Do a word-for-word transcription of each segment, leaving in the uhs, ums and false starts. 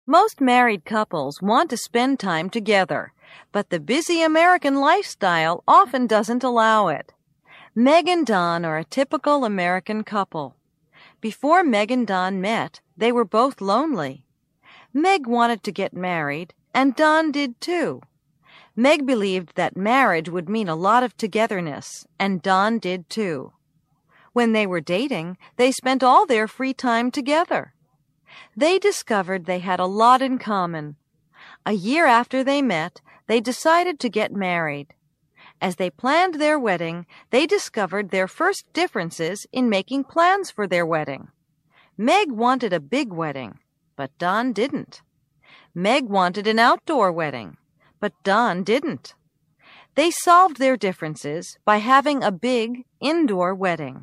Most married couples want to spend time together, but the busy American lifestyle often doesn't allow it. Meg and Don are a typical American couple. Before Meg and Don met, they were both lonely. Meg wanted to get married, and Don did too. Meg believed that marriage would mean a lot of togetherness, and Don did too. When they were dating, they spent all their free time together. They discovered they had a lot in common. A year after they met, they decided to get married. As they planned their wedding, they discovered their first differences in making plans for their wedding. Meg wanted a big wedding, but Don didn't. Meg wanted an outdoor wedding, but Don didn't. They solved their differences by having a big indoor wedding.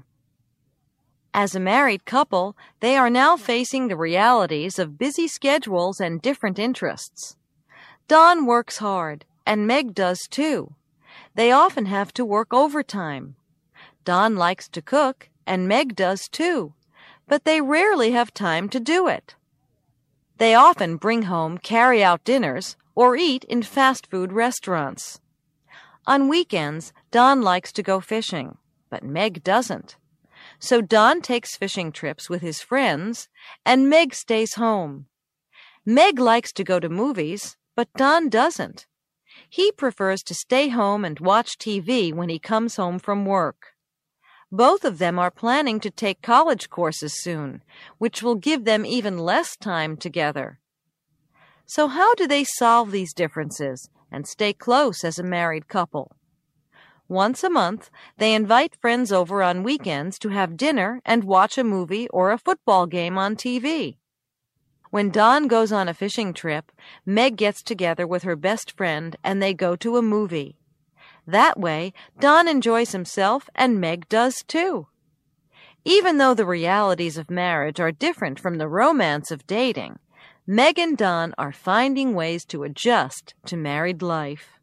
As a married couple, they are now facing the realities of busy schedules and different interests. Don works hard, and Meg does too. They often have to work overtime. Don likes to cook, and Meg does too, but they rarely have time to do it. They often bring home carry-out dinners or eat in fast food restaurants. On weekends, Don likes to go fishing, but Meg doesn't. So Don takes fishing trips with his friends, and Meg stays home. Meg likes to go to movies, but Don doesn't. He prefers to stay home and watch T V when he comes home from work. Both of them are planning to take college courses soon, which will give them even less time together. So how do they solve these differences and stay close as a married couple? Once a month, they invite friends over on weekends to have dinner and watch a movie or a football game on T V. When Don goes on a fishing trip, Meg gets together with her best friend and they go to a movie. That way, Don enjoys himself and Meg does too. Even though the realities of marriage are different from the romance of dating, Meg and Don are finding ways to adjust to married life.